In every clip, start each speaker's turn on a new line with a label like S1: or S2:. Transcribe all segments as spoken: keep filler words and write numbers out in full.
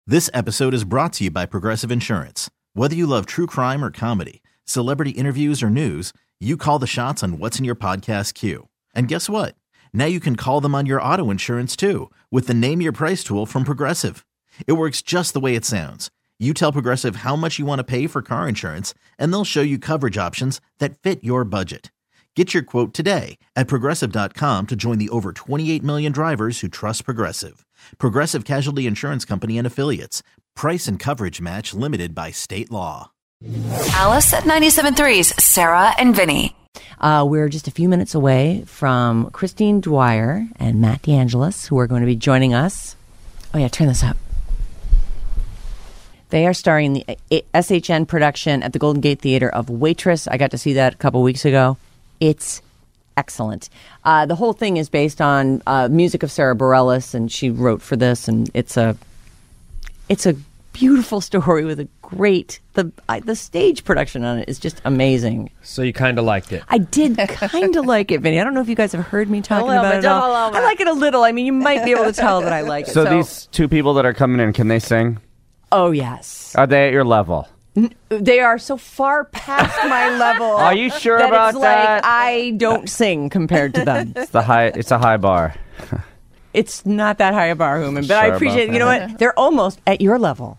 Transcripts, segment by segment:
S1: This episode is brought to you by Progressive Insurance. Whether you love true crime or comedy, celebrity interviews or news, you call the shots on what's in your podcast queue. And guess what? Now you can call them on your auto insurance too with the Name Your Price tool from Progressive. It works just the way it sounds. You tell Progressive how much you want to pay for car insurance, and they'll show you coverage options that fit your budget. Get your quote today at Progressive dot com to join the over twenty-eight million drivers who trust Progressive. Progressive Casualty Insurance Company and Affiliates. Price and coverage match limited by state law.
S2: Alice at ninety-seven point three's Sarah and Vinny.
S3: Uh, we're just a few minutes away from Christine Dwyer and Matt DeAngelis, who are going to be joining us. Oh, yeah, turn this up. They are starring the S H N production at the Golden Gate Theater of Waitress. I got to see that a couple weeks ago. It's excellent. Uh, the whole thing is based on uh, music of Sarah Bareilles, and she wrote for this, and it's a it's a beautiful story with a great the I, the stage production on it is just amazing.
S4: So you kind of liked it.
S3: I did kind of like it, Vinny. I don't know if you guys have heard me talking about
S5: bit,
S3: it all. I like it a little. I mean, you might be able to tell that I like it.
S6: So, so these two people that are coming in, can they sing?
S3: Oh yes.
S6: Are they at your level?
S3: They are so far past my level.
S6: Are you sure
S3: that
S6: about
S3: it's
S6: that?
S3: Like I don't sing compared to them.
S6: It's the high. It's a high bar.
S3: It's not that high a bar, Human, but
S6: Sure
S3: I appreciate it. You know what? They're almost at your level.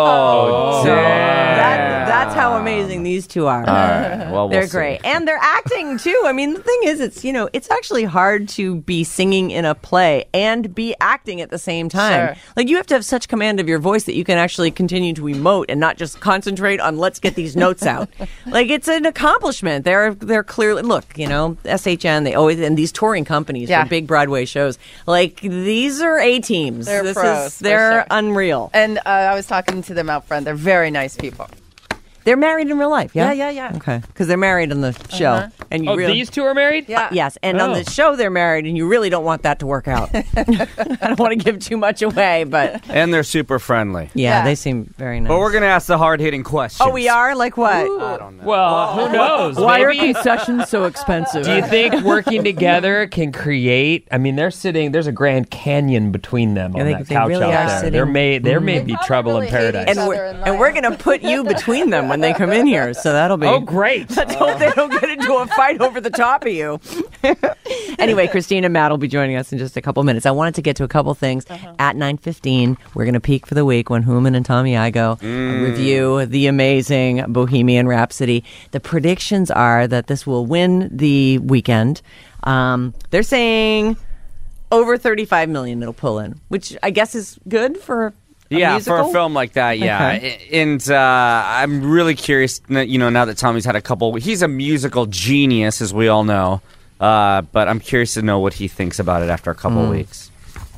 S6: Oh,
S3: So
S6: damn.
S3: that, that's how amazing these two are.
S6: All right. Well, we'll
S3: They're
S6: see.
S3: great. And they're acting, too. I mean, the thing is, it's, you know, it's actually hard to be singing in a play and be acting at the same time.
S5: Sure.
S3: Like, you have to have such command of your voice that you can actually continue to emote and not just concentrate on let's get these notes out. Like, it's an accomplishment. They're they're clearly, look, you know, S H N, they always, and these touring companies
S5: Yeah.
S3: for big Broadway shows, like, these are A-teams.
S5: They're
S3: this
S5: pros,
S3: is,
S5: for
S3: they're
S5: sure.
S3: unreal.
S5: And uh, I was talking to them out front. They're very nice people.
S3: They're married in real life, yeah?
S5: Yeah, yeah, yeah.
S3: Okay, because they're married on the show.
S5: Uh-huh.
S3: And you
S4: Oh,
S3: really,
S4: these two are married?
S5: Yeah.
S3: Yes, and on
S4: Oh.
S3: the show they're married, and you really don't want that to work out. I don't want to give too much away, but
S6: And they're super friendly.
S3: yeah,
S5: Yeah.
S3: they seem very nice.
S6: But we're gonna ask the hard-hitting questions.
S3: Oh, we are? Like what?
S6: I don't know.
S4: Well, who knows?
S3: Why
S4: Maybe.
S3: are concessions so expensive?
S4: Do you think working together can create? I mean, they're sitting. There's a Grand Canyon between them
S3: Yeah,
S4: on
S3: they-
S4: that
S3: they
S4: couch
S3: really
S4: out
S3: are
S4: there.
S3: sitting-
S4: There may there may be
S5: probably
S4: trouble
S5: really
S4: in
S5: hate
S4: paradise.
S5: each
S3: and
S5: other
S3: we're,
S5: in
S3: and
S5: life.
S3: we're going to put you between them when they come in here, so that'll be...
S4: Oh, great!
S3: Let's hope they don't get into a fight over the top of you. Anyway, Christine and Matt will be joining us in just a couple minutes. I wanted to get to a couple things.
S5: Uh-huh.
S3: At nine fifteen, we're going to peak for the week when Human and Tommy Igo review the amazing Bohemian Rhapsody. The predictions are that this will win the weekend. Um, they're saying over thirty-five million it'll pull in, which I guess is good for a
S6: Yeah,
S3: musical?
S6: for a film like that, yeah.
S3: Okay.
S6: And uh, I'm really curious, you know, now that Tommy's had a couple... He's a musical genius, as we all know. Uh, but I'm curious to know what he thinks about it after a couple
S3: Mm.
S6: weeks.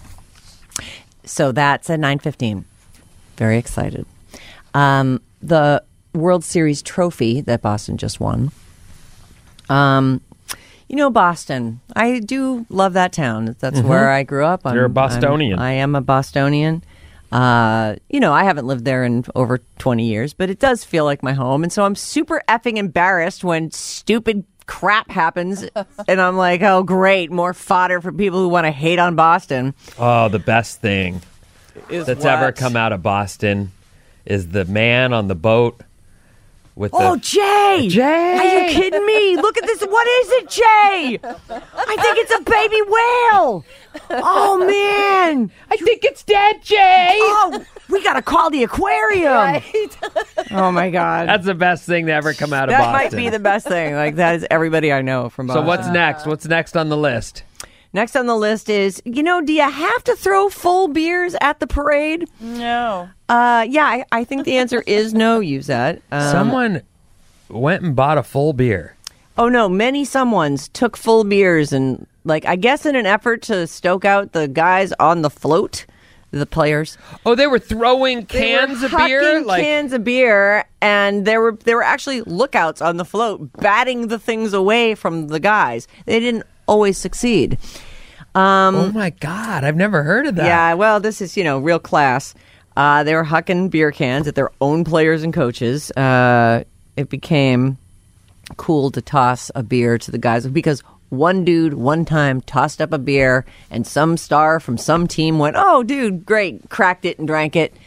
S3: So that's at nine fifteen. Very excited. Um, the World Series trophy that Boston just won. Um, you know, Boston. I do love that town. That's where I grew up. I'm,
S4: You're a Bostonian.
S3: I'm- I am a Bostonian. Uh, you know, I haven't lived there in over twenty years, but it does feel like my home. And so I'm super effing embarrassed when stupid crap happens. And I'm like, oh, great. More fodder for people who want to hate on Boston.
S4: Oh, the best thing
S3: Is
S4: that's
S3: what?
S4: ever come out of Boston is the man on the boat with
S3: Oh,
S4: the.
S3: Jay!
S4: Jay!
S3: Are you kidding me? Look at this. What is it, Jay? I think it's a baby whale. Oh, man.
S4: I think it's dead, Jay.
S3: Oh, we got to call the aquarium. Oh, my God.
S4: That's the best thing to ever come out of
S3: that
S4: Boston.
S3: might be the best thing. Like, that is everybody I know from
S4: So
S3: Boston.
S4: what's next? What's next on the list?
S3: Next on the list is, you know, do you have to throw full beers at the parade?
S5: No.
S3: Uh, yeah, I, I think the answer is no, Yuzette. Um,
S4: Someone went and bought a full beer.
S3: Oh, no. Many someones took full beers and, like, I guess in an effort to stoke out the guys on the float, the players.
S4: Oh, they were throwing
S3: They were
S4: cans of beer?
S3: hucking
S4: Like,
S3: cans of beer, and there were there were actually lookouts on the float batting the things away from the guys. They didn't always succeed. Um,
S4: oh my God, I've never heard of that.
S3: Yeah, well, this is, you know, real class. Uh, they were hucking beer cans at their own players and coaches. Uh, it became cool to toss a beer to the guys because one dude one time tossed up a beer and some star from some team went, oh, dude, great, cracked it and drank it.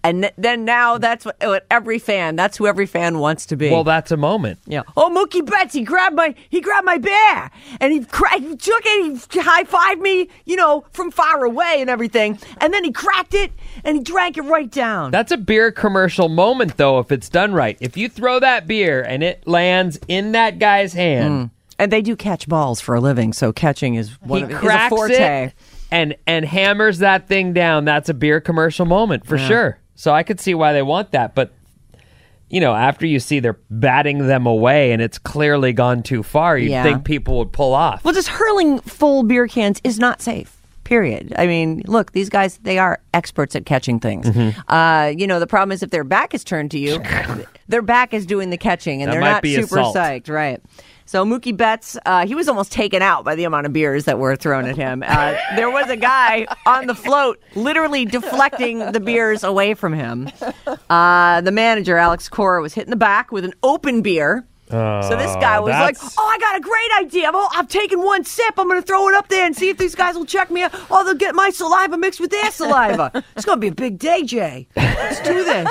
S3: And th- then now that's what, what every fan, that's who every fan wants to be.
S4: Well, that's a moment.
S3: Yeah. Oh, Mookie Betts, he grabbed my he grabbed my bear and he, cra- he took it, he high fived me, you know, from far away and everything, and then he cracked it and he drank it right down.
S4: That's a beer commercial moment, though, if it's done right. If you throw that beer and it lands in that guy's hand,
S3: Mm. And they do catch balls for a living, so catching is one
S4: he
S3: of is a
S4: cracks
S3: forte.
S4: it and and hammers that thing down. That's a beer commercial moment for
S3: Yeah.
S4: sure. So I could see why they want that, but. You know, after you see they're batting them away and it's clearly gone too far, you'd
S3: Yeah.
S4: think people would pull off.
S3: Well, just hurling full beer cans is not safe. Period. I mean, look, these guys, they are experts at catching things.
S4: Mm-hmm.
S3: Uh, you know, the problem is if their back is turned to you, their back is doing the catching, and
S4: That
S3: they're
S4: might
S3: not
S4: be
S3: super
S4: assault.
S3: psyched. Right. So Mookie Betts, uh, he was almost taken out by the amount of beers that were thrown at him. Uh, there was a guy on the float literally deflecting the beers away from him. Uh, the manager, Alex Cora, was hit in the back with an open beer. So this guy was like,
S4: that's-
S3: oh, I got a great idea. I'm, I've taken one sip. I'm going to throw it up there and see if these guys will check me out. Oh, they'll get my saliva mixed with their saliva. It's going to be a big day, Jay. Let's do this.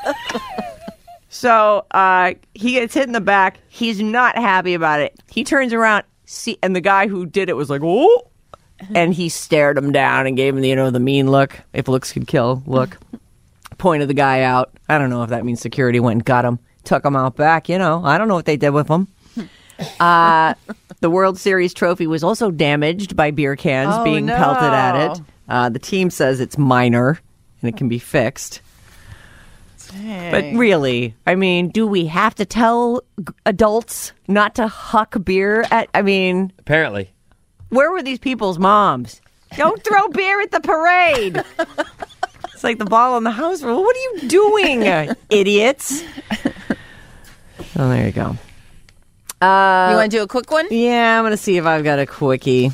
S3: So uh, he gets hit in the back. He's not happy about it. He turns around, see, and the guy who did it was like, oh, and he stared him down and gave him the, you know, the mean look. If looks could kill, look. Pointed the guy out. I don't know if that means security went and got him, took him out back. You know, I don't know what they did with him. Uh, the World Series trophy was also damaged by beer cans
S5: Oh,
S3: being
S5: no.
S3: pelted at it. Uh, the team says it's minor and it can be fixed. But really, I mean, do we have to tell g- adults not to huck beer at? I mean,
S4: Apparently.
S3: where were these people's moms? Don't throw beer at the parade. It's like the ball in the house. Well, what are you doing, uh, idiots? Oh, there you go. Uh,
S5: You want to do a quick one?
S3: yeah, I'm going to see if I've got a quickie.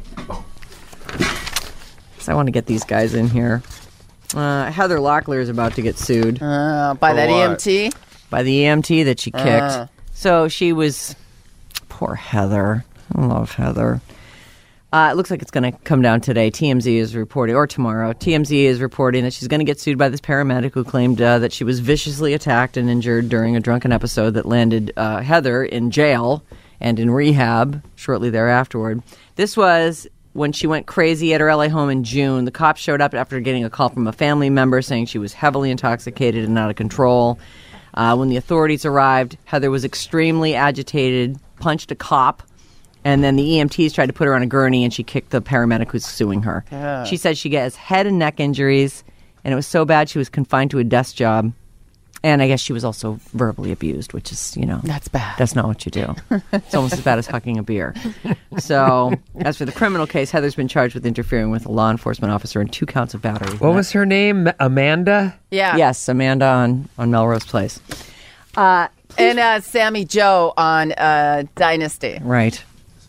S3: So I want to get these guys in here. Uh, Heather Locklear is about to get sued
S5: Uh, by
S6: For
S5: that
S6: what?
S5: E M T?
S3: by the E M T that she kicked.
S5: Uh.
S3: So she was... Poor Heather. I love Heather. Uh, it looks like it's going to come down today. T M Z is reporting, or tomorrow. T M Z is reporting that she's going to get sued by this paramedic who claimed uh, that she was viciously attacked and injured during a drunken episode that landed uh, Heather in jail and in rehab shortly thereafterward. This was when she went crazy at her L A home in June. The cops showed up after getting a call from a family member saying she was heavily intoxicated and out of control. Uh, when the authorities arrived, Heather was extremely agitated, punched a cop, and then the E M Ts tried to put her on a gurney, and she kicked the paramedic who's suing her.
S5: Yeah.
S3: She said she gets head and neck injuries, and it was so bad she was confined to a desk job. And I guess she was also verbally abused, which is, you know,
S5: That's bad.
S3: that's not what you do. It's almost as bad as hucking a beer. So, as for the criminal case, Heather's been charged with interfering with a law enforcement officer and two counts of battery.
S4: What was her name? Amanda?
S5: Yeah.
S3: Yes, Amanda on, on Melrose Place. Uh,
S5: And uh, Sammy Joe on uh, Dynasty.
S3: Right.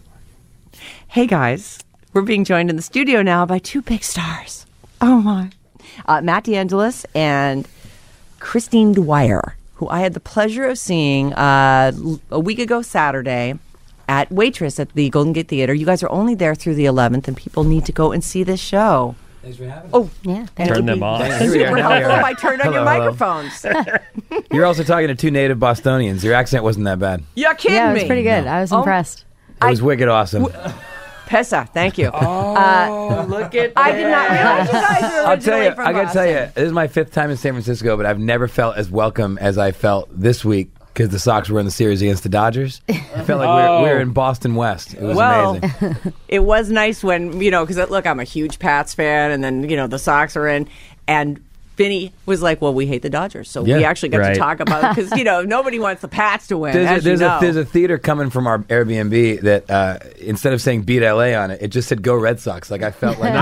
S3: Hey guys, we're being joined in the studio now by two big stars. Oh my. Uh, Matt DeAngelis and Christine Dwyer, who I had the pleasure of seeing uh, l- a week ago Saturday at Waitress at the Golden Gate Theater. You guys are only there through the eleventh, and people need to go and see this show.
S7: Thanks for having me.
S3: Oh,
S8: Yeah.
S3: and it
S4: Turn
S3: would
S4: them
S3: be
S4: on.
S7: Here we are,
S3: super
S7: now we
S3: helpful
S7: are.
S3: if I turned on your
S7: Hello, hello.
S3: microphones.
S7: You're also talking to two native Bostonians. Your accent wasn't that bad.
S3: You're kidding
S8: Yeah, it
S3: me.
S8: was pretty good. I was
S3: Oh.
S8: impressed.
S7: It was wicked awesome.
S3: Pessa, thank you.
S4: Oh, look at
S3: I did not realize you guys were
S7: I'll tell
S3: originally
S7: you,
S3: from
S7: I gotta tell
S3: Boston.
S7: you, this is my fifth time in San Francisco, but I've never felt as welcome as I felt this week because the Sox were in the series against the Dodgers. I felt like we, were, we were in Boston West. It was
S3: Well,
S7: amazing.
S3: it was nice when, you know, because look, I'm a huge Pats fan, and then, you know, the Sox are in, and Vinny was like, well, we hate the Dodgers. So
S7: Yeah.
S3: we actually got
S4: Right.
S3: to talk about it because, you know, nobody wants the Pats to win,
S7: There's, a,
S3: as
S7: there's,
S3: you know.
S7: a, there's a theater coming from our Airbnb that uh, instead of saying beat L A on it, it just said go Red Sox. Like I felt like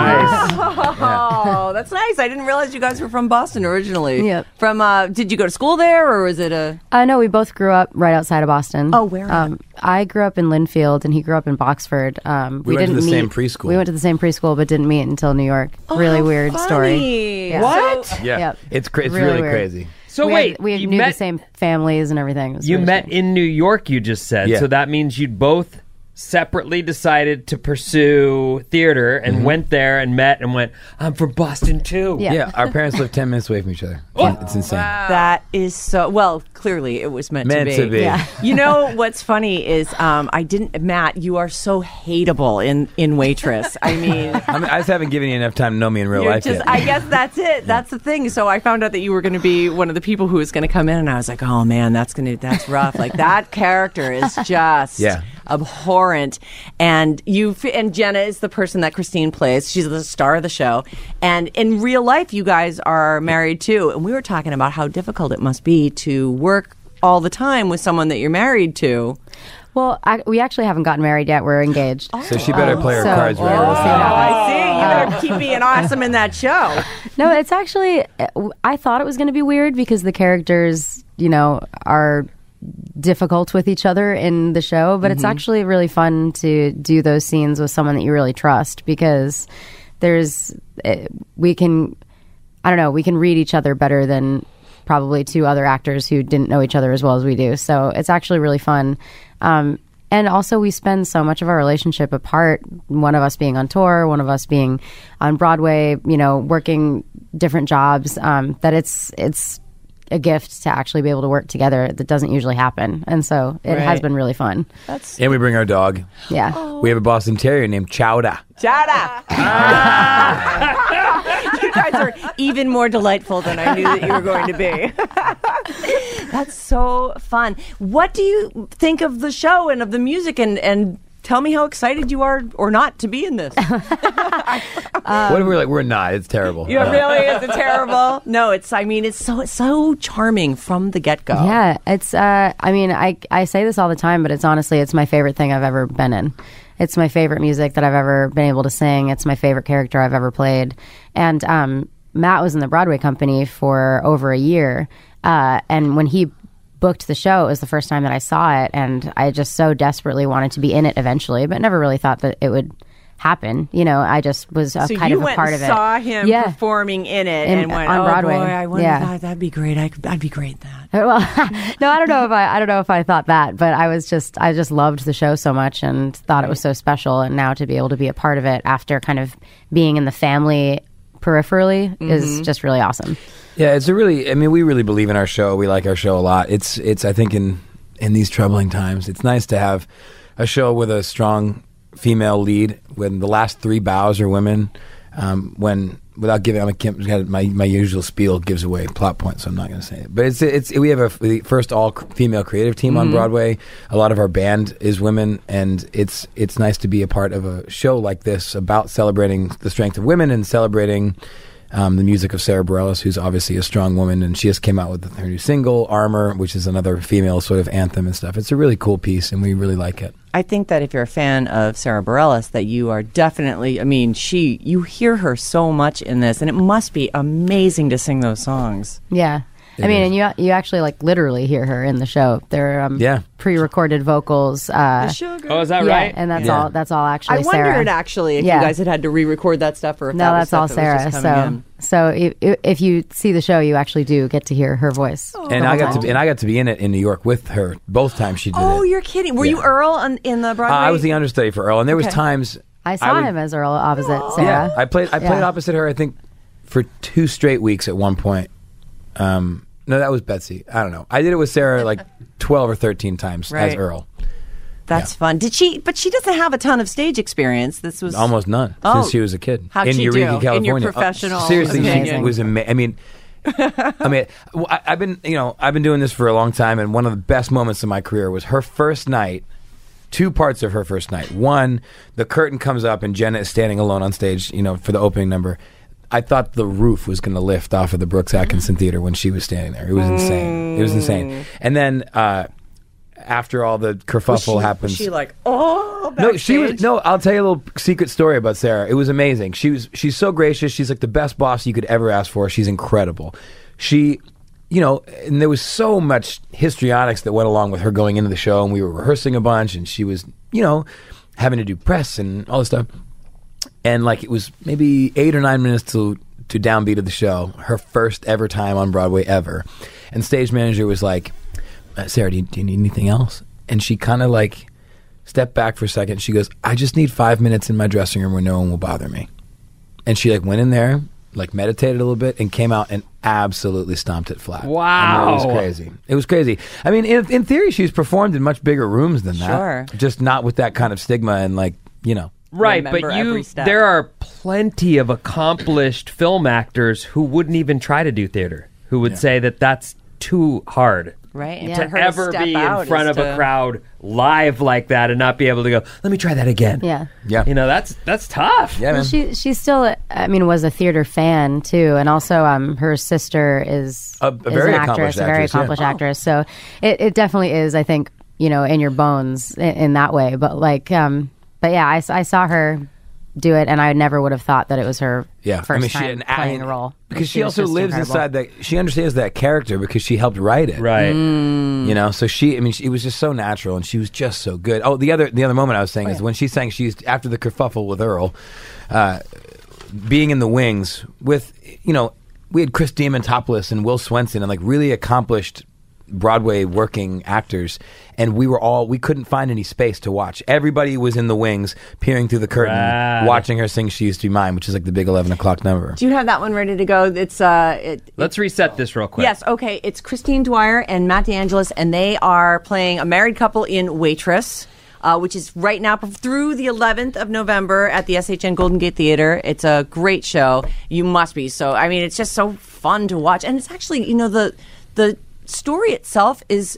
S3: Oh, that's nice. I didn't realize you guys were from Boston originally.
S8: Yep.
S3: From, uh, did you go to school there, or was it a...
S8: I know we both grew up right outside of Boston.
S3: Oh, where at?
S8: Um, I grew up in Linfield, and he grew up in Boxford. Um,
S7: We went to
S8: didn't
S7: the
S8: meet,
S7: same preschool.
S8: We went to the same preschool, but didn't meet until New York. really
S3: how
S8: weird
S3: funny.
S8: story. Yeah.
S3: What?
S7: yeah,
S8: Yep.
S7: it's cra- it's
S8: Really
S7: really,
S8: weird.
S7: crazy.
S4: So
S8: we
S4: wait,
S8: had, we
S4: you
S8: knew
S4: met
S8: the same families and everything. It was
S4: you
S8: really
S4: met
S8: strange.
S4: in New York, you just said.
S7: Yeah.
S4: So that means you'd both separately decided to pursue theater and
S7: Mm-hmm.
S4: went there and met and went, I'm from Boston too.
S8: Yeah.
S7: Yeah, our parents live ten minutes away from each other.
S4: Oh.
S7: It's insane.
S3: That is so well. Clearly, it was meant,
S7: Meant
S3: to
S7: to
S3: be.
S7: be.
S8: Yeah.
S3: You know what's funny is um, I didn't. Matt, you are so hateable in in Waitress. I mean,
S7: I, mean, I just haven't given you enough time to know me in real
S3: you're
S7: life
S3: just.
S7: yet.
S3: I guess that's it. That's the thing. So I found out that you were going to be one of the people who was going to come in, and I was like, oh man, that's gonna that's rough. Like that character is just
S7: Yeah.
S3: abhorrent. And you and Jenna is the person that Christine plays. She's the star of the show. And in real life, you guys are married too. And we were talking about how difficult it must be to work all the time with someone that you're married to.
S8: Well, I, we actually haven't gotten married yet. We're engaged.
S7: So she better play her
S8: So-
S7: cards very
S8: We'll
S7: well.
S8: see how
S3: I see. You better keep being awesome in that show.
S8: No, it's actually, I thought it was going to be weird because the characters, you know, are difficult with each other in the show, but it's actually really fun to do those scenes with someone that you really trust because there's, eh, we can, I don't know, we can read each other better than probably two other actors who didn't know each other as well as we do. So it's actually really fun. Um, and also we spend so much of our relationship apart, one of us being on tour, one of us being on Broadway, you know, working different jobs, um, that it's, it's a gift to actually be able to work together that doesn't usually happen. And so it has
S3: Right.
S8: been really fun.
S7: And we bring our dog.
S8: Yeah.
S7: We have a Boston Terrier named Chowda.
S3: Chowda. You guys are even more delightful than I knew that you were going to be. That's so fun. What do you think of the show and of the music? And, and tell me how excited you are or not to be in this.
S7: what if we're like, we're not. It's terrible.
S3: Yeah, really? Is it terrible? No, it's, I mean, it's so, it's so charming from the get-go.
S8: Yeah, it's. Uh, I mean, I I say this all the time, but it's honestly, it's my favorite thing I've ever been in. It's my favorite music that I've ever been able to sing. It's my favorite character I've ever played. And um, Matt was in the Broadway company for over a year, uh, and when he booked the show, it was the first time that I saw it, and I just so desperately wanted to be in it eventually, but never really thought that it would happen. You know, I just was a
S3: So
S8: kind
S3: you
S8: of a
S3: went
S8: part
S3: and
S8: of it.
S3: saw him
S8: Yeah.
S3: performing in it
S8: In-
S3: and went,
S8: on
S3: oh
S8: Broadway.
S3: boy, I wonder
S8: Yeah.
S3: if that, that'd be great. I could, I'd be great at that.
S8: Well, no, I don't know if I, I don't know if I thought that, but I was just, I just loved the show so much and thought it was so special. And now to be able to be a part of it after kind of being in the family peripherally is just really awesome.
S7: Yeah, it's a really. I mean, we really believe in our show. We like our show a lot. It's. It's. I think in in these troubling times, it's nice to have a show with a strong female lead. When the last three bows are women. Um, when without giving, I can't, my my usual spiel gives away plot points, so I'm not going to say it. But it's it's we have a the first all female creative team on Broadway. A lot of our band is women, and it's it's nice to be a part of a show like this about celebrating the strength of women and celebrating. Um, the music of Sarah Bareilles, who's obviously a strong woman, and she just came out with her new single, Armor, which is another female sort of anthem and stuff. It's a really cool piece, and we really like it.
S3: I think that if you're a fan of Sarah Bareilles, that you are definitely, I mean, she, you hear her so much in this, and it must be amazing to sing those songs.
S8: Yeah.
S7: It
S8: I mean,
S7: is.
S8: and you you actually like literally hear her in the show. They're um,
S7: Yeah.
S8: pre-recorded vocals. Uh,
S4: Oh, is that
S8: yeah,
S4: right?
S8: and that's
S7: Yeah.
S8: all. That's all actually.
S3: I
S8: Sarah.
S3: wondered actually if
S8: Yeah.
S3: you guys had had to re-record that stuff or if
S8: No,
S3: that was
S8: that's
S3: stuff
S8: all
S3: that
S8: Sarah.
S3: was just coming
S8: So,
S3: in.
S8: so if, if you see the show, you actually do get to hear her voice.
S7: And
S8: the
S7: I
S8: whole
S7: got to
S8: time.
S7: be, and I got to be in it in New York with her both times she did
S3: Oh,
S7: it.
S3: you're kidding. Were you
S7: Yeah.
S3: Earl on, in the
S7: Uh,
S3: Broadway?
S7: I was the understudy for Earl, and there was
S3: Okay.
S7: times
S8: I saw
S7: would-
S8: him as Earl opposite Sarah.
S7: Yeah, I played. I played
S8: Yeah.
S7: opposite her. I think for two straight weeks at one point. Um, no, that was Betsy. I don't know. I did it with Sarah like twelve or thirteen times as
S3: Right.
S7: Earl.
S3: That's fun. Did she, but she doesn't have a ton of stage experience. This was
S7: Almost none
S3: Oh.
S7: since she was a kid.
S3: How'd
S7: in
S3: she
S7: Eureka,
S3: do in
S7: California.
S3: your
S7: Uh,
S3: professional
S7: seriously,
S8: opinion?
S7: she was amazing. I mean, I mean, well, I, I've been, you know, I've been doing this for a long time, and one of the best moments of my career was her first night. Two parts of her first night. One, the curtain comes up and Jenna is standing alone on stage, you know, for the opening number. I thought the roof was going to lift off of the Brooks Atkinson Theater when she was standing there. It was insane. It was insane. And then uh, after all the kerfuffle
S3: she,
S7: happens,
S3: Was she like, oh,
S7: no, she was.
S3: backstage?
S7: No, I'll tell you a little secret story about Sarah. It was amazing. She was. She's so gracious. She's like the best boss you could ever ask for. She's incredible. She, you know, and there was so much histrionics that went along with her going into the show, and we were rehearsing a bunch, and she was, you know, having to do press and all this stuff. And like it was maybe eight or nine minutes to to downbeat of the show, her first ever time on Broadway ever, and stage manager was like, uh, "Sarah, do you, do you need anything else?" And she kind of like stepped back for a second. She goes, I just need five minutes in my dressing room where no one will bother me. And she like went in there, like meditated a little bit, and came out and absolutely stomped it flat.
S4: Wow.
S7: I mean, it was crazy. It was crazy. I mean, in, in theory, she's performed in much bigger rooms than that.
S3: Sure.
S7: Just not with that kind of stigma and like, you know.
S4: Right,
S3: Remember
S4: but you
S3: every step.
S4: there are plenty of accomplished film actors who wouldn't even try to do theater, who would say that that's too hard.
S3: Right. And
S8: Yeah.
S3: for
S4: To
S3: her to
S4: ever
S3: step
S4: be
S3: out
S4: in front
S3: is
S4: of a
S3: to-
S4: crowd live like that and not be able to go, let me try that again.
S8: Yeah.
S7: Yeah.
S4: You know, that's that's tough.
S7: Yeah, man.
S8: Well, she she still, I mean, was a theater fan too, and also um, her sister is
S7: A- a
S8: is
S7: very
S8: an
S7: accomplished
S8: actress, a very
S7: actress, yeah.
S8: accomplished actress. So it, it definitely is, I think, you know, in your bones in, in that way. But like, um, but yeah, I, s- I saw her do it, and I never would have thought that it was her
S7: Yeah,
S8: first
S7: I mean, she,
S8: time
S7: and
S8: playing
S7: I-
S8: a role
S7: because she,
S8: was
S7: also
S8: just
S7: lives
S8: incredible.
S7: inside that. She understands that character because she helped write it.
S4: Right.
S7: You know, so she. I mean, she, it was just so natural, and she was just so good. Oh, the other the other moment I was saying is when she sang. She's after the kerfuffle with Earl, uh, being in the wings with you know we had Chris Diamantopoulos and Will Swenson and like really accomplished Broadway working actors, and we were all we couldn't find any space to watch. Everybody was in the wings, peering through the curtain,
S4: Rad.
S7: watching her sing "She Used to Be Mine," which is like the big eleven o'clock number.
S3: Do you have that one ready to go? It's uh, it,
S4: Let's reset this real quick.
S3: Yes, okay. It's Christine Dwyer and Matt DeAngelis, and they are playing a married couple in Waitress, uh, which is right now through the eleventh of November at the S H N Golden Gate Theater. It's a great show. You must be. So, I mean, it's just so fun to watch. And it's actually, you know, the the story itself is,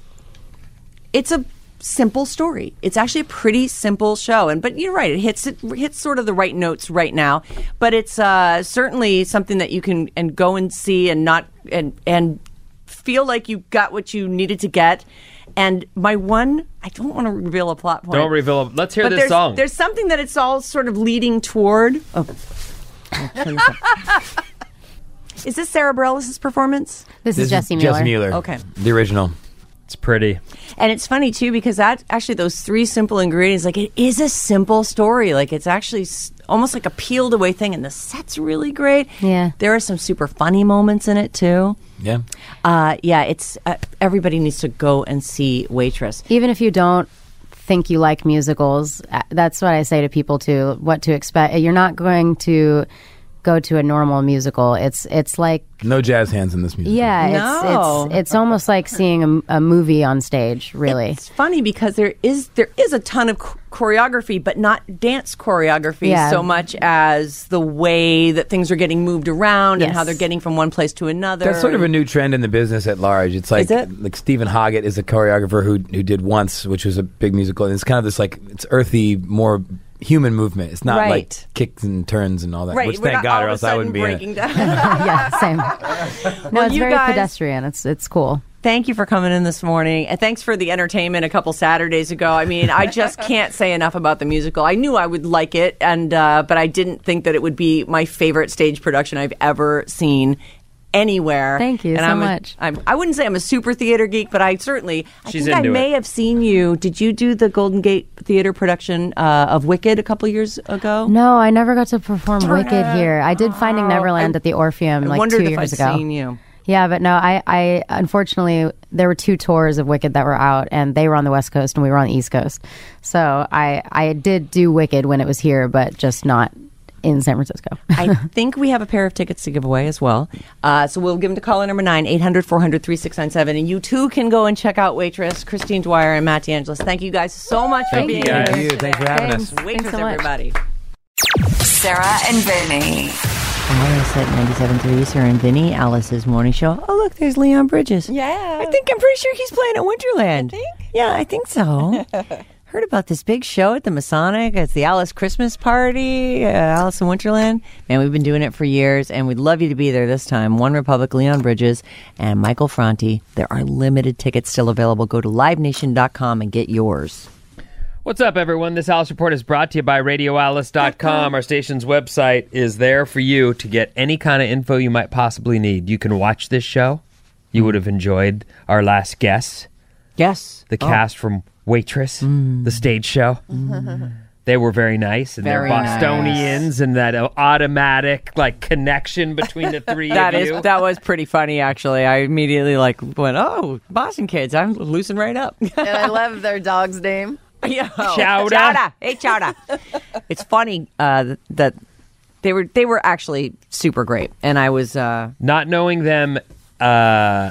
S3: it's a simple story. It's actually a pretty simple show. And but you're right, it hits it hits sort of the right notes right now. But it's uh, certainly something that you can and go and see and not and and feel like you got what you needed to get. And my one, I don't want to reveal a plot point.
S4: Don't reveal. Let's hear
S3: but
S4: this
S3: there's,
S4: song.
S3: There's something that it's all sort of leading toward. Oh. I'll tell you something. Is this Sarah Bareilles' performance?
S8: This,
S7: This
S8: is Jesse Mueller.
S7: Jesse Mueller.
S3: Okay.
S7: The original.
S4: It's pretty.
S3: And it's funny too because that actually those three simple ingredients, like it is a simple story. Like it's actually s- almost like a peeled away thing, and the set's really great.
S8: Yeah.
S3: there are some super funny moments in it too.
S7: Yeah.
S3: Uh, yeah, it's uh, everybody needs to go and see Waitress.
S8: Even if you don't think you like musicals, uh, that's what I say to people too. What to expect? You're not going to go to a normal musical. It's it's like
S7: No jazz hands in this music.
S8: yeah,
S3: No.
S8: it's it's it's almost like seeing a, a movie on stage. Really,
S3: It's funny because there is there is a ton of ch- choreography, but not dance choreography
S8: Yeah.
S3: so much as the way that things are getting moved around and
S8: Yes.
S3: how they're getting from one place to another.
S7: That's sort of a new trend in the business at large. It's like
S3: Is it?
S7: like Stephen Hoggett is a choreographer who who did Once, which was a big musical, and it's kind of this like it's earthy, more human movement. It's not
S3: Right.
S7: like kicks and turns and all that.
S3: right.
S7: Which
S3: we're
S7: thank
S3: not
S7: God,
S3: all
S7: or
S3: of a
S7: else I
S3: sudden
S7: wouldn't be in it.
S3: breaking down.
S8: yeah, same. No,
S3: Well,
S8: it's
S3: you
S8: very
S3: guys-
S8: pedestrian. It's it's cool.
S3: Thank you for coming in this morning, and thanks for the entertainment a couple Saturdays ago. I mean, I just can't say enough about the musical. I knew I would like it, and uh, but I didn't think that it would be my favorite stage production I've ever seen anywhere.
S8: Thank you
S3: and
S8: so
S3: I'm a-
S8: much.
S3: I'm, I wouldn't say I'm a super theater geek, but I certainly. I
S4: She's
S3: think I
S4: into
S3: may
S4: it.
S3: have seen you. Did you do the Golden Gate Theater production uh, of Wicked a couple years ago?
S8: No, I never got to perform Wicked here. I did Finding Neverland
S3: I-
S8: at the Orpheum
S3: I
S8: like
S3: wondered
S8: two
S3: if
S8: years
S3: I'd
S8: ago.
S3: seen you.
S8: Yeah, but no, I, I unfortunately there were two tours of Wicked that were out, and they were on the West Coast and we were on the East Coast. So I I did do Wicked when it was here, but just not in San Francisco.
S3: I think we have a pair of tickets to give away as well. Uh, so we'll give them to caller number nine, eight hundred, four hundred, thirty-six ninety-seven. And you too can go and check out Waitress, Christine Dwyer and Matt DeAngelis. Thank you guys so much
S8: Thank
S3: for being
S8: you.
S3: here.
S7: Thank you. Thanks for having
S8: Thanks.
S7: us.
S3: Waitress,
S8: Thanks so much.
S3: everybody.
S2: Sarah and Vinny.
S3: Alice at ninety-seven point three, Sarah and Vinny, Alice's morning show. Oh, look, there's Leon Bridges.
S5: Yeah.
S3: I think I'm pretty sure he's playing at Winterland.
S5: You think?
S3: Yeah, I think so. Heard about this big show at the Masonic. It's the Alice Christmas Party, uh, Alice in Winterland. Man, we've been doing it for years, and we'd love you to be there this time. One Republic, Leon Bridges, and Michael Franti. There are limited tickets still available. Go to live nation dot com and get yours.
S4: What's up, everyone? This Alice Report is brought to you by radio alice dot com. Our station's website is there for you to get any kind of info you might possibly need. You can watch this show. You would have enjoyed our last guests,
S3: Yes.
S4: the cast from Waitress, the stage show. They were very nice, and
S3: Very
S4: they're Bostonians, and that uh, automatic like connection between the three
S3: That
S4: of
S3: is
S4: you.
S3: that was pretty funny, actually. I immediately like went, oh, Boston kids, I'm loosened right up.
S5: And I love their dog's name.
S3: Yeah.
S4: Chowder.
S3: Chowder. Hey, Chowder. It's funny uh, that they were they were actually super great, and I was uh,
S4: Not knowing them uh,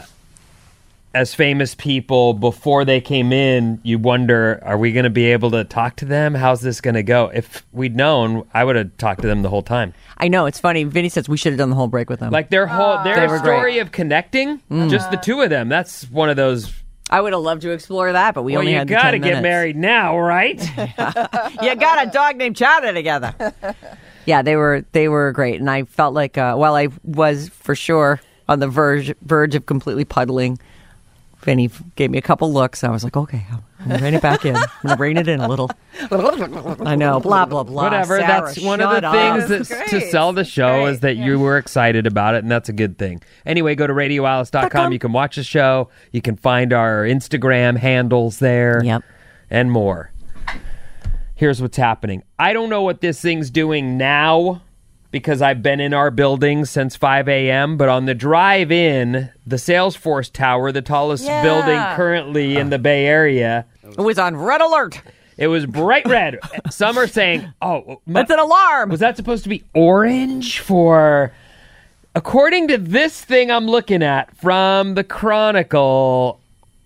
S4: as famous people before they came in, you wonder, are we going to be able to talk to them? How's this going to go? If we'd known, I would have talked to them the whole time.
S3: I know it's funny. Vinny says we should have done the whole break with them.
S4: Like their whole
S3: They
S4: their
S3: were
S4: story
S3: great.
S4: of connecting, just the two of them. That's one of those.
S3: I would have loved to explore that, but we
S4: Well,
S3: only
S4: you
S3: had
S4: got to
S3: ten
S4: get
S3: minutes.
S4: married now, right?
S3: You got a dog named Chowder together. Yeah, they were they were great, and I felt like uh, while I was for sure on the verge verge of completely puddling, Vinny gave me a couple looks. I was like, okay, I'm gonna rein it back in. I'm gonna rein it in a little. I know, blah blah blah.
S4: Whatever.
S3: Sarah,
S4: that's one of the
S3: shut up.
S4: things
S5: That's
S4: that,
S5: great.
S4: to sell the show is that you were excited about it, and that's a good thing. Anyway, go to radio alice dot com. You can watch the show. You can find our Instagram handles there.
S3: Yep.
S4: And more. Here's what's happening. I don't know what this thing's doing now because I've been in our building since five a.m., but on the drive in, the Salesforce Tower, the tallest
S5: Yeah.
S4: building currently in the Bay Area,
S3: It was on red alert.
S4: it was bright red. Some are saying, oh, my-
S3: That's an alarm.
S4: was that supposed to be orange for... According to this thing I'm looking at from the Chronicle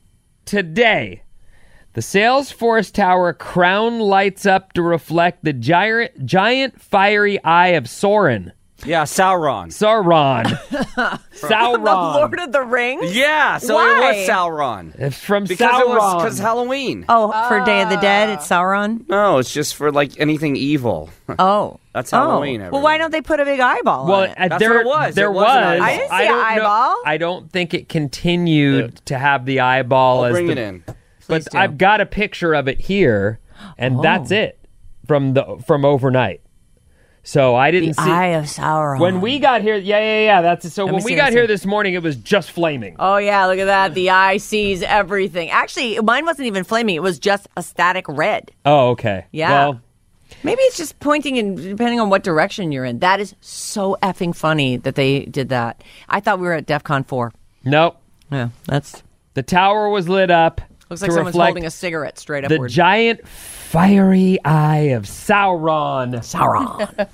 S4: today, the Salesforce Tower crown lights up to reflect the giant, giant fiery eye of Sauron.
S6: Yeah, Sauron.
S4: Sauron.
S3: The
S4: Sauron.
S3: Lord of the Rings.
S6: Yeah, so
S3: Why?
S6: it was Sauron.
S4: It's from
S6: Because
S4: Sauron.
S6: it was because Halloween.
S3: Oh, for Day of the Dead, it's Sauron.
S6: No, it's just for like anything evil.
S3: Oh,
S6: That's
S3: oh.
S6: Halloween,
S3: Well, why
S6: everyone.
S3: don't they put a big eyeball
S4: Well,
S3: on it?
S4: uh,
S6: That's
S4: there,
S6: what it was.
S4: There
S6: It
S4: was.
S6: was an eyeball.
S3: I didn't see
S4: I don't
S3: an
S4: know-
S3: eyeball.
S4: I don't think it continued to have the eyeball
S6: I'll
S4: as
S6: bring
S4: the,
S6: it in.
S4: But
S3: do.
S4: I've got a picture of it here, and
S3: Oh.
S4: that's it from the from overnight. So I
S3: The
S4: didn't see
S3: Eye of Sauron.
S4: when we got here. Yeah, yeah, yeah. That's so.
S3: Let
S4: When
S3: me
S4: we
S3: see,
S4: got
S3: let me
S4: here
S3: see.
S4: this morning, it was just flaming.
S3: Oh yeah, look at that. The eye sees everything. Actually, mine wasn't even flaming. It was just a static red.
S4: Oh, okay.
S3: Yeah.
S4: Well,
S3: Maybe it's just pointing in depending on what direction you're in. That is so effing funny that they did that. I thought we were at DEFCON four.
S4: nope.
S3: Yeah, that's
S4: The tower was lit up.
S3: looks
S4: to
S3: like someone's
S4: reflect
S3: holding a cigarette straight
S4: the
S3: upward.
S4: giant fiery eye of Sauron.
S3: Sauron.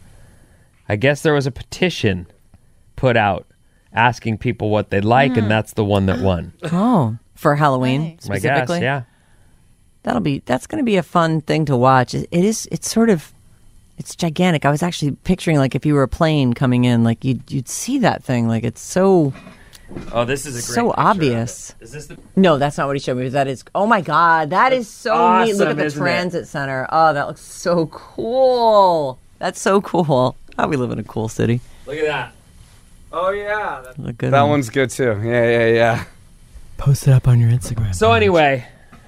S4: I guess there was a petition put out asking people what they'd like, and that's the one that won.
S3: Oh, for Halloween
S4: I guess,
S3: specifically.
S4: yeah.
S3: That'll be that's going to be a fun thing to watch. It, it is. It's sort of. It's gigantic. I was actually picturing like if you were a plane coming in, like you'd you'd see that thing. Like it's so
S4: Oh, this is a great
S3: so
S4: picture of
S3: obvious.
S4: it. Is this the
S3: No, that's not what he showed me. That is. Oh my God, that is so neat. Look
S4: awesome,
S3: at the
S4: isn't it?
S3: transit center. Oh, that looks so cool. That's so cool. How we live in a cool city.
S4: Look at that.
S6: Oh yeah, that,
S3: Look good.
S6: that one's good too. Yeah, yeah, yeah.
S3: Post it up on your Instagram.
S4: So anyway,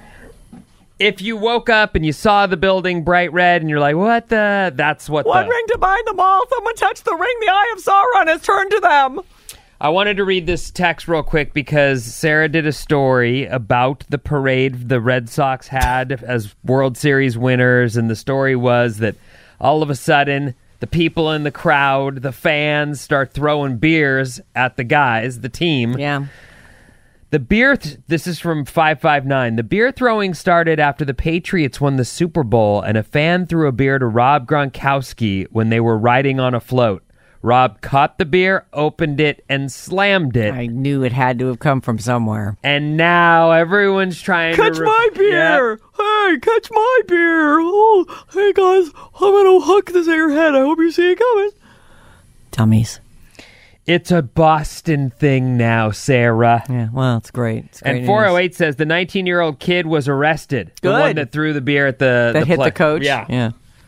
S4: if you woke up and you saw the building bright red and you're like, what the? That's what
S3: One
S4: the...
S3: ring to bind them all. Someone touched the ring. The eye of Sauron has turned to them.
S4: I wanted to read this text real quick because Sarah did a story about the parade the Red Sox had as World Series winners, and the story was that all of a sudden the people in the crowd, the fans, start throwing beers at the guys, the team.
S3: Yeah.
S4: The beer, th- this is from five five nine. The beer throwing started after the Patriots won the Super Bowl, and a fan threw a beer to Rob Gronkowski when they were riding on a float. Rob caught the beer, opened it, and slammed it.
S3: I knew it had to have come from somewhere.
S4: And now everyone's trying
S3: Catch
S4: to... re-
S3: my beer!
S4: Yep.
S3: Hey, catch my beer! Oh, hey guys, I'm gonna hook this at your head. I hope you see it coming. Dummies.
S4: It's a Boston thing now, Sarah.
S3: Yeah, well, it's great. It's great
S4: And four oh
S3: news.
S4: eight says the nineteen-year-old kid was arrested. The
S3: Good.
S4: one that threw the beer at the...
S3: that
S4: the
S3: hit
S4: play-
S3: the coach.
S4: Yeah.
S3: yeah.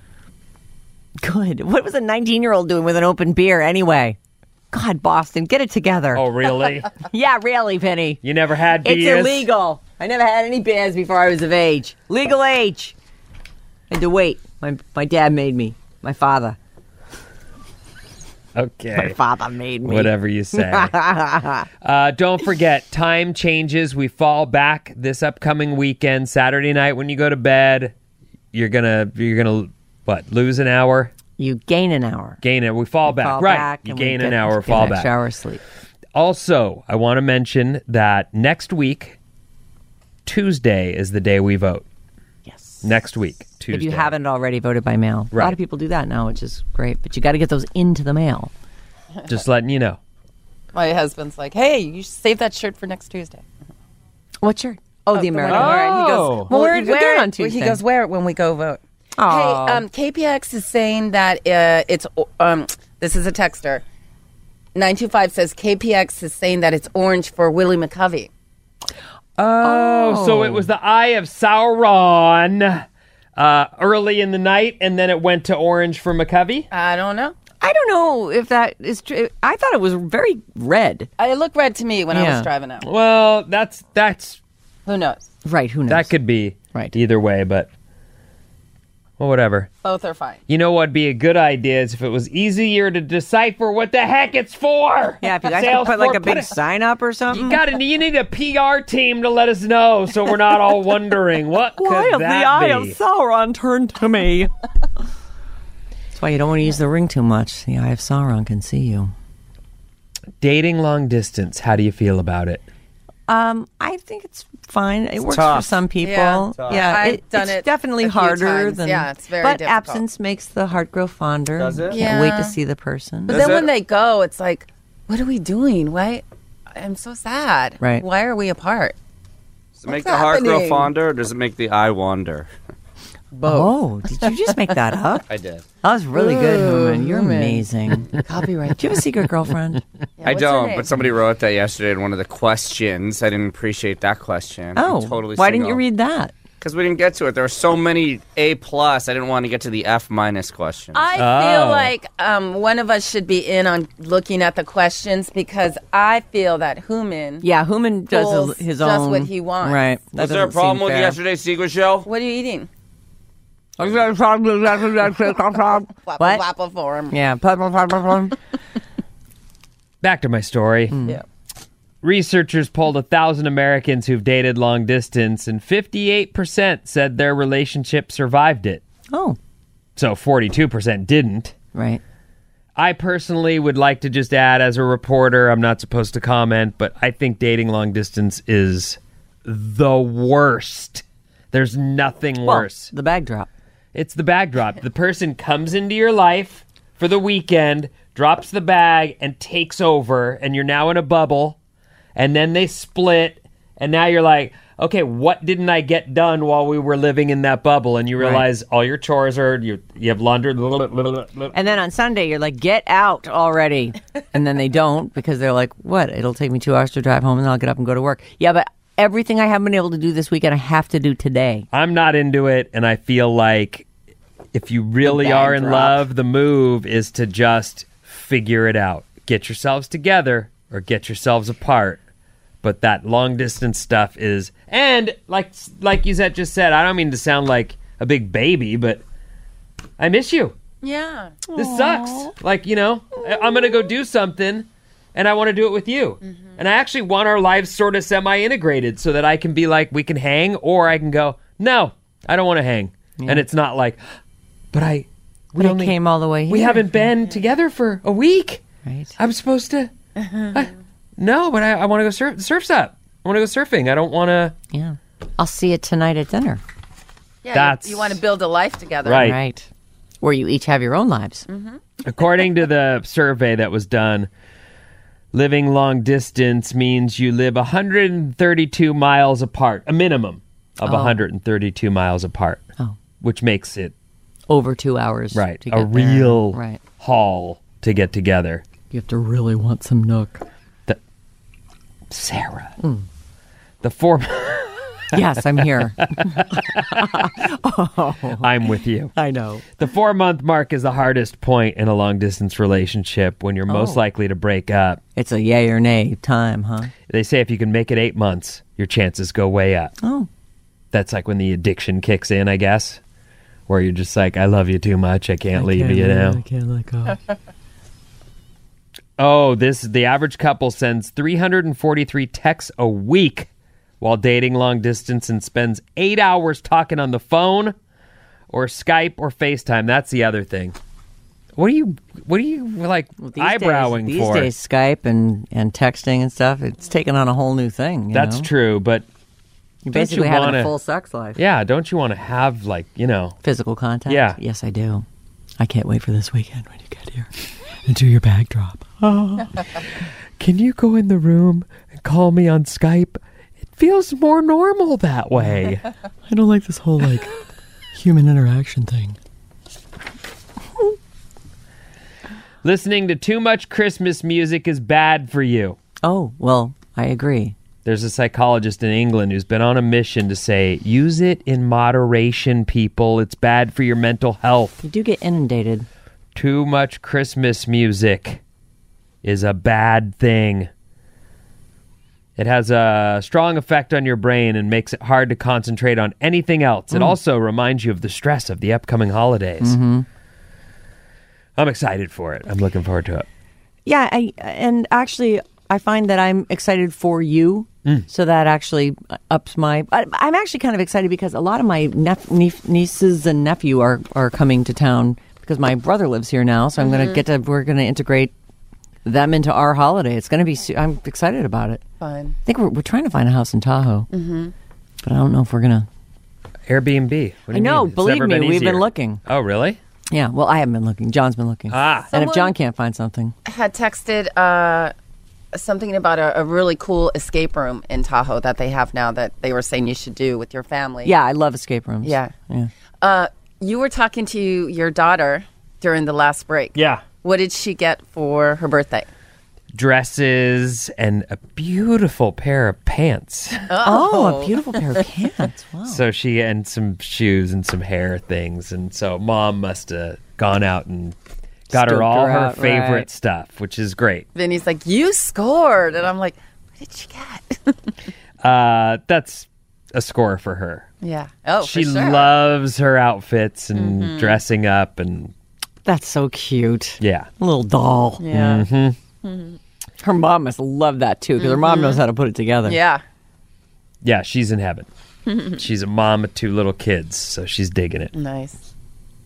S3: Good. What was a nineteen-year-old doing with an open beer anyway? God, Boston, get it together.
S4: Oh, really?
S3: Yeah, really, Penny.
S4: You never had
S3: It's
S4: beers?
S3: illegal. I never had any beers before I was of age. Legal age. I had to wait. My my dad made me. My father. My
S4: Okay.
S3: father made me.
S4: Whatever you say. uh, don't forget, time changes. We fall back this upcoming weekend, Saturday night when you go to bed. You're gonna, you're gonna, what? Lose an hour,
S3: You gain an hour.
S4: gain it. We fall back,
S3: Fall
S4: right?
S3: back
S4: you
S3: and we
S4: gain
S3: get-
S4: an hour,
S3: get
S4: fall
S3: an
S4: back.
S3: extra hour of sleep.
S4: Also, I want to mention that next week, Tuesday is the day we vote.
S3: Yes.
S4: next week, Tuesday.
S3: If you haven't already voted by mail. A
S4: Right.
S3: lot of people do that now, which is great. But you got to get those into the mail.
S4: Just letting you know.
S5: My husband's like, hey, you should save that shirt for next Tuesday.
S3: What shirt? Oh, the
S5: one
S3: American.
S5: I'm wearing. He goes,
S4: Oh.
S3: Well, wear it
S5: wear
S3: again
S5: it-
S3: on Tuesday.
S5: He goes, wear it when we go vote.
S3: Aw.
S5: Hey, um, K P X is saying that uh, it's, um, this is a texter. nine two five says K P X is saying that it's orange for Willie McCovey.
S4: Oh, so it was the Eye of Sauron uh, early in the night, and then it went to orange for McCovey?
S5: I don't know.
S3: I don't know if that is true. I thought it was very red.
S5: It looked red to me when I
S3: Yeah.
S5: was driving out.
S4: Well, that's that's
S5: Who knows?
S3: Right, who knows?
S4: that could be
S3: Right.
S4: either way, but well, whatever.
S5: Both are fine.
S4: You know what'd be a good idea is if it was easier to decipher what the heck it's for.
S3: Yeah, if you guys could put like a
S4: Salesforce,
S3: big
S4: put
S3: sign up or something.
S4: You got to. You need a P R team to let us know, so we're not all wondering what could that be.
S3: Sauron turned to me? That's why you don't want to use the ring too much. The Eye of Sauron can see you.
S4: Dating long distance. How do you feel about it?
S3: Um, I think it's fine. It works
S6: tough.
S3: for some people.
S5: Yeah.
S6: Tough.
S3: Yeah,
S5: I've
S3: it-
S5: done
S3: it's
S5: it
S3: definitely
S5: a few
S3: harder
S5: times.
S3: than.
S5: Yeah, it's very
S3: But
S5: difficult.
S3: absence makes the heart grow fonder.
S6: Does it?
S3: Can't wait
S5: Yeah.
S3: to see the person.
S5: But
S6: Does
S5: then when
S6: it-
S5: they go, it's like, what are we doing? Why? I'm so sad.
S3: Right.
S5: Why are we apart?
S6: Does it make
S5: What's
S6: the heart grow
S5: happening?
S6: fonder, or does it make the eye wander?
S3: Oh, did you just make that up?
S6: I did.
S3: That was really good, Hooman. You're
S5: Hooman.
S3: amazing.
S5: Copyright.
S3: Do you have a secret girlfriend?
S5: Yeah,
S6: I
S5: what's her
S6: don't,
S5: name?
S6: but somebody wrote that yesterday in one of the questions. I didn't appreciate that question.
S3: Oh,
S6: I'm totally
S3: why didn't you read that?
S6: Because we didn't get to it. There were so many A plus. I didn't want to get to the F minus questions.
S5: I
S4: Oh.
S5: feel like um, one of us should be in on looking at the questions because I feel that Hooman.
S3: Yeah, Hooman does
S5: Pulls
S3: his
S5: just
S3: own.
S5: what he wants.
S3: Right. That
S6: Was there a
S3: doesn't
S6: problem
S3: seem
S6: with
S3: fair.
S6: yesterday's Secret Show?
S5: What are you eating?
S3: What?
S5: Wapple for him.
S3: Yeah.
S4: Back to my story.
S5: Yeah.
S4: Researchers polled a thousand Americans who've dated long distance, and fifty-eight percent said their relationship survived it.
S3: Oh,
S4: So forty-two percent didn't.
S3: right.
S4: I personally would like to just add, as a reporter, I'm not supposed to comment, but I think dating long distance is the worst. There's nothing
S3: Well,
S4: worse.
S3: the bag drop.
S4: It's the bag drop. The person comes into your life for the weekend, drops the bag, and takes over, and you're now in a bubble, and then they split, and now you're like, okay, what didn't I get done while we were living in that bubble? And you realize all your chores are, you, you have laundry.
S3: And then on Sunday, you're like, get out already. And then they don't because they're like, what? It'll take me two hours to drive home and then I'll get up and go to work. Yeah, but everything I haven't been able to do this weekend, I have to do today.
S4: I'm not into it, and I feel like if you really
S3: bag
S4: are in
S3: drop.
S4: love, the move is to just figure it out. Get yourselves together or get yourselves apart. But that long distance stuff is, and like like you said, just said, I don't mean to sound like a big baby, but I miss you.
S5: Yeah.
S4: This sucks. Like, you know, I- I'm going to go do something and I want to do it with you. And I actually want our lives sort of semi-integrated so that I can be like, we can hang, or I can go, no, I don't want to hang. And it's not like, but I, we
S3: But I
S4: only
S3: came all the way here.
S4: we haven't been together for a week.
S3: Right.
S4: I'm supposed to, I- no, but I, I want to go surf. The surf's up. I want to go surfing. I don't want to.
S3: Yeah. I'll see you tonight at dinner.
S5: Yeah.
S4: That's-
S5: You, you want to build a life together.
S4: Right.
S3: Right. Where you each have your own lives.
S4: According to the survey that was done, living long distance means you live one hundred thirty-two miles apart, a minimum of
S3: Oh.
S4: one hundred thirty-two miles apart,
S3: Oh.
S4: which makes it
S3: Over two hours.
S4: right
S3: to
S4: a
S3: get there.
S4: real
S3: Right.
S4: haul to get together.
S3: You have to really want some nook.
S4: The, Sarah, the four.
S3: Yes, I'm here.
S4: I'm with you.
S3: I know.
S4: The four month mark is the hardest point in a long distance relationship when you're most
S3: Oh.
S4: likely to break up.
S3: It's a yay or nay time, huh?
S4: They say if you can make it eight months, your chances go way up.
S3: Oh.
S4: That's like when the addiction kicks in, I guess, where you're just like, I love you too much. I can't leave you, you know?
S3: can't let go.
S4: Oh, this the average couple sends three hundred forty-three texts a week while dating long distance and spends eight hours talking on the phone or Skype or FaceTime. That's the other thing. What are you, what are you like
S3: These
S4: eyebrowing
S3: days,
S4: for?
S3: These days, Skype and, and texting and stuff, it's taken on a whole new thing. You
S4: That's
S3: know?
S4: true, but
S3: You
S4: don't
S3: basically
S4: you
S3: having
S4: wanna,
S3: a full sex life.
S4: Yeah, don't you want to have, like, you know...
S3: Physical contact?
S4: Yeah.
S3: Yes, I do. I can't wait for this weekend when you get here and do your bag drop. Oh.
S4: Can you go in the room and call me on Skype? It feels more normal that way.
S3: I don't like this whole, like, human interaction thing.
S4: Listening to too much Christmas music is bad for you.
S3: Oh, well, I agree.
S4: There's a psychologist in England who's been on a mission to say, use it in moderation, people. It's bad for your mental health.
S3: You do get inundated.
S4: Too much Christmas music is a bad thing. It has a strong effect on your brain and makes it hard to concentrate on anything else. It
S3: Mm.
S4: also reminds you of the stress of the upcoming holidays.
S3: Mm-hmm.
S4: I'm excited for it. I'm looking forward to it.
S3: Yeah, I, and actually, I find that I'm excited for you.
S4: Mm.
S3: So that actually ups my... I, I'm actually kind of excited because a lot of my nep- niece, nieces and nephew are, are coming to town because my brother lives here now. So I'm going to get to... We're going to integrate them into our holiday. It's going to be... su- I'm excited about it.
S5: Fun.
S3: I think we're, we're trying to find a house in Tahoe. Mm-hmm. But I don't know if we're going to...
S4: Airbnb. What do
S3: I
S4: you
S3: know.
S4: mean? It's
S3: Believe
S4: never
S3: me,
S4: been
S3: we've been
S4: easier.
S3: looking.
S4: Oh, really?
S3: Yeah, well, I haven't been looking. John's been looking.
S4: Ah.
S3: And if
S5: Someone-
S3: John can't find something...
S5: Had texted uh, something about a, a really cool escape room in Tahoe that they have now that they were saying you should do with your family.
S3: Yeah, I love escape rooms.
S5: Yeah.
S3: Yeah.
S5: Uh, you were talking to your daughter during the last break.
S4: Yeah.
S5: What did she get for her birthday?
S4: Dresses and a beautiful pair of pants.
S3: Oh, a beautiful pair of pants. Wow.
S4: So she and some shoes and some hair things, and so mom must have gone out and got her
S3: Stoked
S4: all
S3: her
S4: her
S3: out,
S4: favorite
S3: right.
S4: stuff, which is great.
S5: Vinny's like, you scored. And I'm like, what did she get?
S4: Uh, that's a score for her.
S5: yeah. Oh,
S4: she
S5: for sure.
S4: loves her outfits and dressing up, and
S3: That's so cute.
S4: yeah,
S3: A little doll.
S5: Yeah.
S3: Her mom must love that too, because her mom knows how to put it together.
S5: Yeah.
S4: yeah, she's in heaven. She's a mom of two little kids, so she's digging it.
S5: Nice.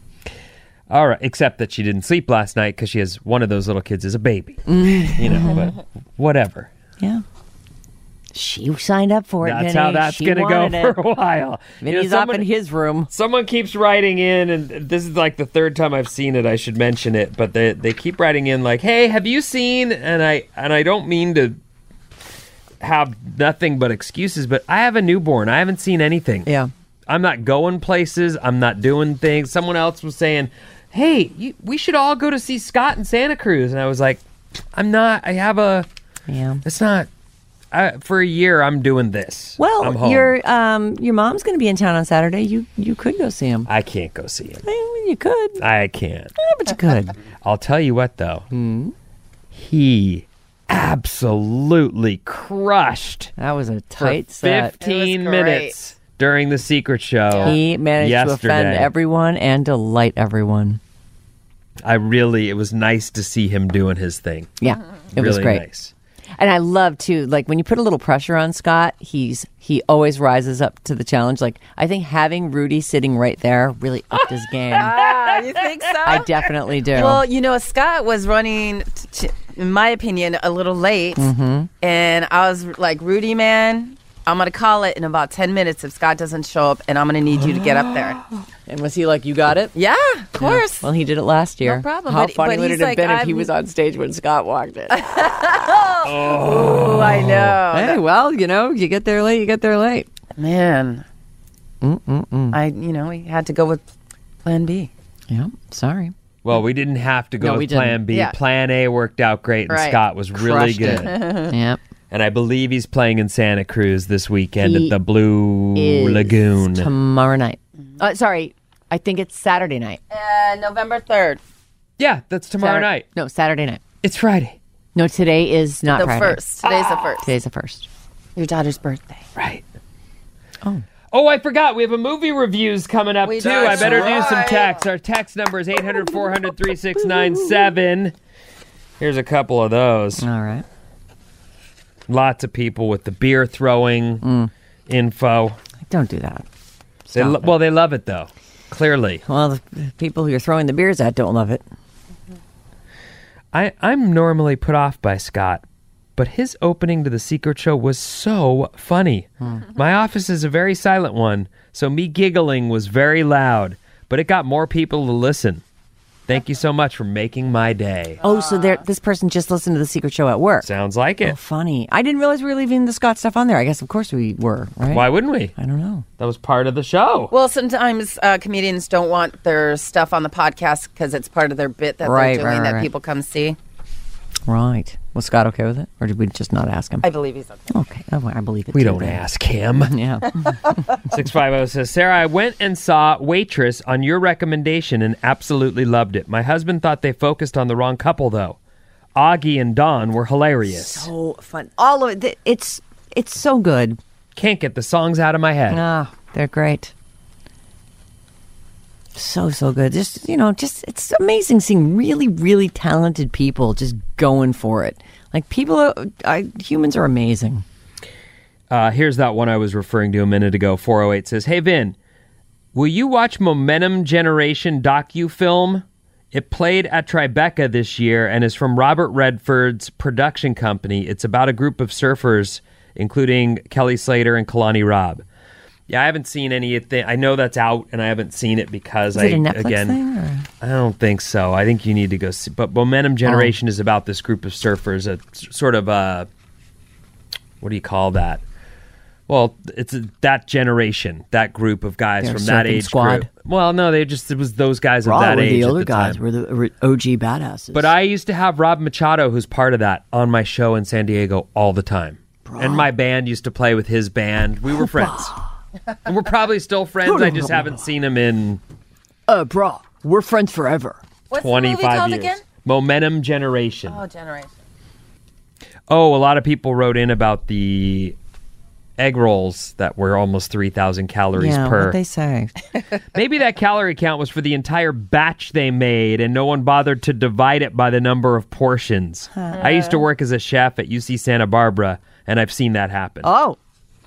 S4: All right, except that she didn't sleep last night because she has one of those little kids as a baby. You know, but whatever.
S3: Yeah. She signed up for it.
S4: That's
S3: Vinny.
S4: how that's
S3: She
S4: going to go
S3: wanted
S4: for
S3: it.
S4: a while. You know,
S3: Vinny's up
S4: someone-
S3: in his room.
S4: Someone keeps writing in, and this is like the third time I've seen it. I should mention it, but they they keep writing in like, "Hey, have you seen?" And I and I don't mean to have nothing but excuses, but I have a newborn. I haven't seen anything.
S3: Yeah.
S4: I'm not going places. I'm not doing things. Someone else was saying, "Hey, you, we should all go to see Scott in Santa Cruz," and I was like, "I'm not. I have a.
S3: Yeah.
S4: It's not." I, for a year, I'm doing this. I'm
S3: Well,
S4: home.
S3: your um your mom's going to be in town on Saturday. You you could go see him.
S4: I can't go see him.
S3: I mean, you could,
S4: I can't.
S3: yeah, but you could.
S4: I'll tell you what, though.
S3: Hmm?
S4: He absolutely crushed
S3: That was a
S4: for
S3: tight set.
S4: fifteen
S5: It was great.
S4: minutes during the secret show.
S3: He managed to offend
S4: yesterday.
S3: everyone and delight everyone.
S4: I really, it was nice to see him doing his thing.
S3: Yeah, it was
S4: really
S3: great.
S4: nice.
S3: And I love too, like when you put a little pressure on Scott, he's he always rises up to the challenge. Like I think having Rudy sitting right there really upped his game.
S5: Ah, you think so?
S3: I definitely do.
S5: Well, you know, Scott was running, t- t- in my opinion, a little late.
S3: Mm-hmm.
S5: And I was like, Rudy, man, I'm going to call it in about ten minutes if Scott doesn't show up, and I'm going to need you to get up there.
S3: and was he like, "You got it"?
S5: Yeah, of course.
S3: Well, he did it last year.
S5: No problem,
S3: How
S5: but-
S3: funny
S5: but
S3: would
S5: he's
S3: it have
S5: like,
S3: been if he
S5: I'm-
S3: was on stage when Scott walked in?
S5: Oh, I know.
S3: Hey, well, you know, you get there late, you get there late.
S5: Man,
S3: Mm-mm-mm.
S5: I, you know, we had to go with plan B.
S3: Yeah, sorry.
S4: Well, we didn't have to go
S3: No, we
S4: with Plan
S3: didn't.
S4: B.
S5: Yeah.
S4: Plan A worked out great, and
S5: Right.
S4: Scott was really
S3: Crushed
S4: good.
S3: it. Yeah.
S4: And I believe he's playing in Santa Cruz this weekend
S3: He
S4: at the Blue
S3: Is
S4: Lagoon.
S3: tomorrow night. Uh, sorry, I think it's Saturday night.
S5: Uh, November third,
S4: yeah, that's tomorrow
S3: Satur-
S4: night.
S3: No, Saturday night.
S4: It's Friday.
S3: No, today is not
S5: the
S3: Friday.
S5: first. Today's the first.
S3: Today's the first.
S5: Your daughter's birthday.
S4: Right.
S3: Oh.
S4: Oh, I forgot. We have a movie reviews coming up,
S5: We
S4: too.
S5: do.
S4: I better do some
S5: Right.
S4: texts. Our text number is eight hundred, four hundred, thirty six ninety-seven. Here's a couple of those.
S3: All right.
S4: Lots of people with the beer throwing info.
S3: Don't do that.
S4: They
S3: Stop
S4: lo-
S3: it.
S4: well, they love it, though. Clearly.
S3: Well, the people who you're throwing the beers at don't love it.
S4: I, I'm normally put off by Scott, but his opening to The Secret Show was so funny. My office is a very silent one, so me giggling was very loud, but it got more people to listen. Thank you so much for making my day.
S3: Oh, so there, this person just listened to The Secret Show at work.
S4: Sounds like it.
S3: Oh, funny. I didn't realize we were leaving the Scott stuff on there. I guess, of course, we were, right?
S4: Why wouldn't we?
S3: I don't know.
S4: That was part of the show.
S5: Well, sometimes uh, comedians don't want their stuff on the podcast because it's part of their bit that
S3: Right,
S5: they're doing
S3: right,
S5: that
S3: right.
S5: people come see.
S3: Right. Was Scott okay with it? Or did we just not ask him?
S5: I believe he's okay.
S3: Okay. Oh, I believe it,
S4: We
S3: too,
S4: don't
S3: then.
S4: ask him.
S3: Yeah.
S4: six five zero says, Sarah, I went and saw Waitress on your recommendation and absolutely loved it. My husband thought they focused on the wrong couple, though. Augie and Dawn were hilarious.
S3: So fun. All of it. It's, it's so good.
S4: Can't get the songs out of my head.
S3: Ah, they're great. So, so good. Just, you know, just, it's amazing seeing really, really talented people just going for it. Like, people, are, I, humans are amazing.
S4: Uh, here's that one I was referring to a minute ago. four oh eight says, Hey, Vin, will you watch Momentum Generation docu-film? It played at Tribeca this year and is from Robert Redford's production company. It's about a group of surfers, including Kelly Slater and Kalani Robb. Yeah, I haven't seen anything. I know that's out, and I haven't seen it because
S3: Is
S4: I
S3: it a Netflix
S4: again.
S3: thing? Or?
S4: I don't think so. I think you need to go see. But Momentum Generation
S3: Oh.
S4: is about this group of surfers, a s- sort of a what do you call that? Well, it's a, that generation, that group of guys
S3: Their
S4: from that
S3: surfing
S4: age
S3: squad.
S4: group. Well, no, they just it was those guys of
S3: Raw
S4: that
S3: were
S4: age
S3: the
S4: at
S3: older
S4: the
S3: guys.
S4: time.
S3: Were the O G badasses.
S4: But I used to have Rob Machado, who's part of that, on my show in San Diego all the time. And my band used to play with his band. We were friends. And we're probably still friends. I just haven't seen him in
S3: Uh, bro, we're friends forever.
S5: What's the movie
S4: twenty-five
S5: called
S4: years.
S5: again?
S4: Momentum Generation.
S5: Oh, Generation.
S4: Oh, a lot of people wrote in about the egg rolls that were almost three thousand calories
S3: Yeah,
S4: per.
S3: what they say.
S4: Maybe that calorie count was for the entire batch they made and no one bothered to divide it by the number of portions. I used to work as a chef at U C Santa Barbara, and I've seen that happen.
S3: Oh.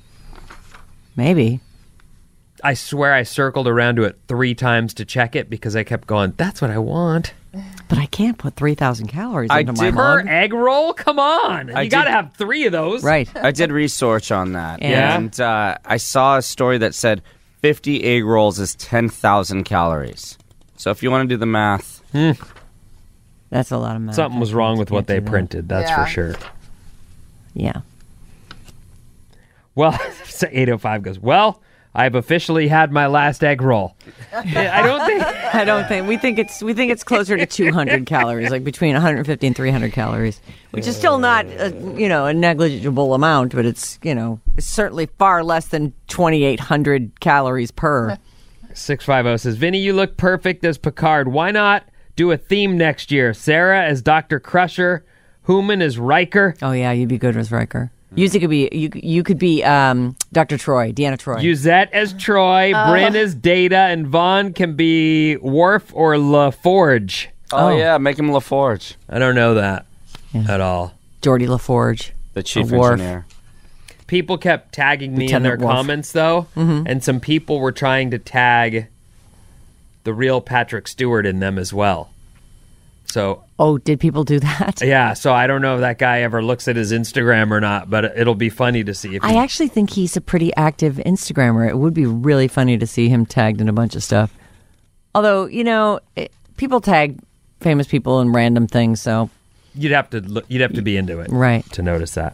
S3: Maybe.
S4: I swear I circled around to it three times to check it because I kept going, that's what I want.
S3: But I can't put three thousand calories
S6: I
S3: into my
S6: did-
S4: Per
S3: mug.
S4: egg roll? Come on.
S6: I
S4: you got to
S6: did-
S4: have three of those.
S3: Right.
S6: I did research on that.
S3: Yeah.
S6: And uh, I saw a story that said fifty egg rolls is ten thousand calories. So if you want to do the math.
S3: That's a lot of math.
S4: Something was wrong with what they
S3: Can't do that.
S4: printed, that's
S5: Yeah.
S4: for sure.
S3: Yeah.
S4: Well, eight oh five goes, well, I've officially had my last egg roll. I don't think...
S3: I don't think we think it's we think it's closer to two hundred calories, like between one hundred fifty and three hundred calories, which is still not a, you know a negligible amount, but it's you know it's certainly far less than twenty-eight hundred calories per.
S4: six five zero says, Vinny, you look perfect as Picard. Why not do a theme next year? Sarah as Doctor Crusher, Human as Riker,
S3: Oh yeah, you'd be good as Riker. You could be you you could be um, Doctor Troy, Deanna Troy.
S4: Yuzette as Troy, Bryn as Data, and Vaughn can be Worf or LaForge.
S6: Oh,
S3: Oh.
S6: yeah, make him LaForge,
S4: I don't know that at all.
S3: Geordie LaForge.
S6: the chief
S3: Worf.
S6: engineer.
S4: People kept tagging me in their
S3: Lieutenant Worf.
S4: comments, though, and some people were trying to tag the real Patrick Stewart in them as well. So,
S3: Oh, did people do that?
S4: yeah, so I don't know if that guy ever looks at his Instagram or not, but it'll be funny to see if he...
S3: I actually think he's a pretty active Instagrammer. It would be really funny to see him tagged in a bunch of stuff. Although, you know, it, people tag famous people in random things, so
S4: You'd have to look, you'd have to be into it,
S3: Right.
S4: to notice that.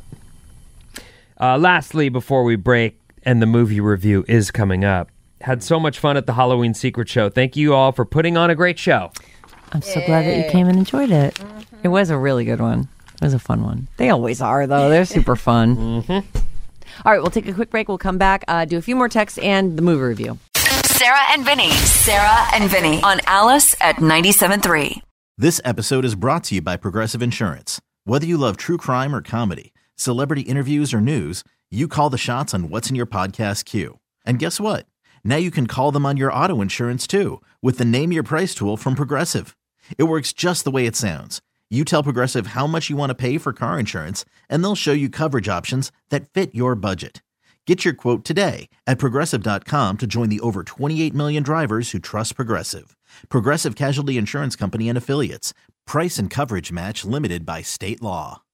S4: Uh, lastly, before we break, and the movie review is coming up, had so much fun at the Halloween Secret Show. Thank you all for putting on a great show.
S3: I'm so glad that you came and enjoyed it.
S5: Mm-hmm.
S3: It was a really good one. It was a fun one. They always are, though. They're super fun. Mm-hmm. All right, we'll take a quick break. We'll come back, uh, do a few more texts and the movie review.
S2: Sarah and Vinny. Sarah and Vinny on Alice at ninety-seven point three.
S1: This episode is brought to you by Progressive Insurance. Whether you love true crime or comedy, celebrity interviews or news, you call the shots on what's in your podcast queue. And guess what? Now you can call them on your auto insurance too with the Name Your Price tool from Progressive. It works just the way it sounds. You tell Progressive how much you want to pay for car insurance, and they'll show you coverage options that fit your budget. Get your quote today at Progressive dot com to join the over twenty-eight million drivers who trust Progressive. Progressive Casualty Insurance Company and Affiliates. Price and coverage match limited by state law.